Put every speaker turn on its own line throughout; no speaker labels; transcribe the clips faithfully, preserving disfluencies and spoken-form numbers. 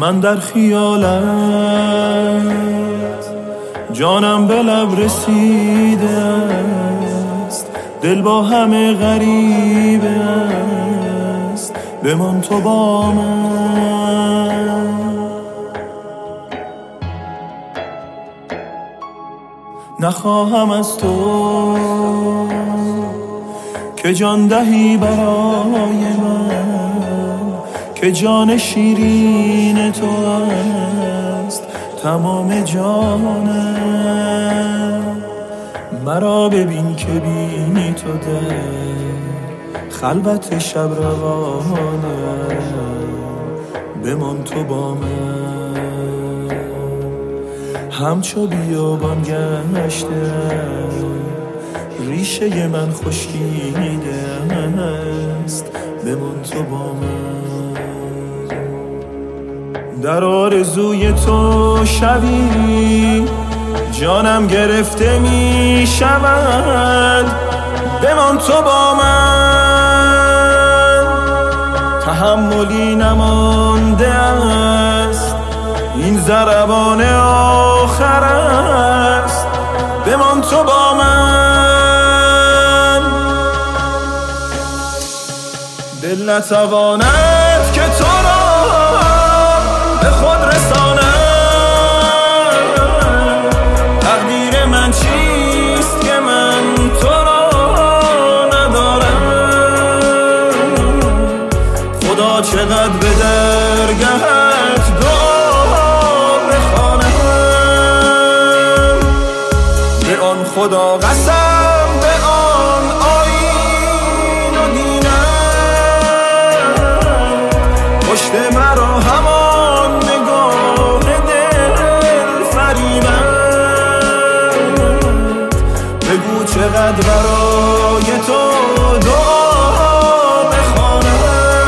من در خیالت جانم به لب رسیده است، دل با همه غریبه است، بمان تو با من. نخواهم از تو که جان دهی برای من، که جان شیرین تو است تمام جانم. مرا ببین که بینی تو در خلوت شب روانه، بمان تو با من. همچو بیابان گشته ریشه من خشکیده است، بمان تو با من. در آرزوی تو شبی جانم گرفته می شود، بمان تو با من. تحملی نمانده است، این ضربان آخر است، بمان تو با من. دل نتواند که تو را به خود رساند، تقدیر من چیست که من تو را ندارم. خدا چقدر به درگهت دعا بخوانم، به آن خدا قسم، به آن آیین و دینم، پشت مرا همان نگاه دل فریبند. بگو چقدر برای تو دعا بخوانم.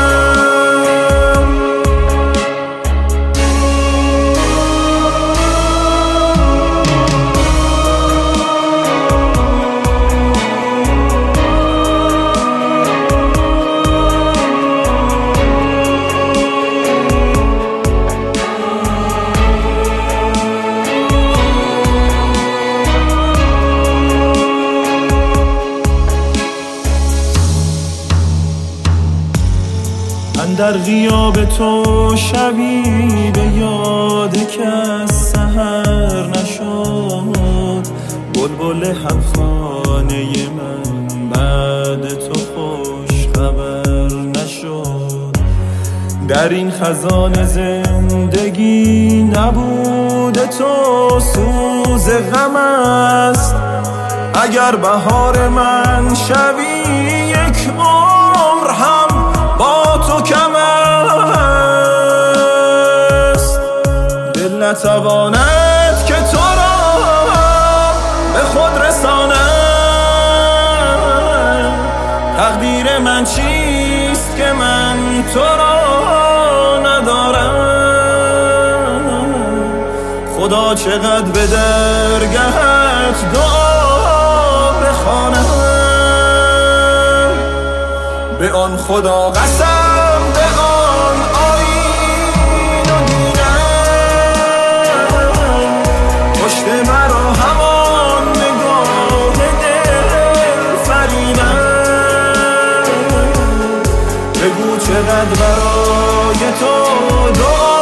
در غیاب تو شبی به یاد کس سحر نشد، بلبل همخانه من بعد تو خوش خبر نشد. در این خزان زندگی نبود تو سوز غم است، اگر بهار من شبی یک عمر هم با تو کم است. دل نتواند که تو را به خود رساند، تقدیر من چیست که من تو را ندارم. خدا چقدر به درگهت دعا بخوانم، به آن خدا قسم، به آن آیین و دینم، پشت مرا همان نگاه دل فریبند. بگو چقدر برای تو دعا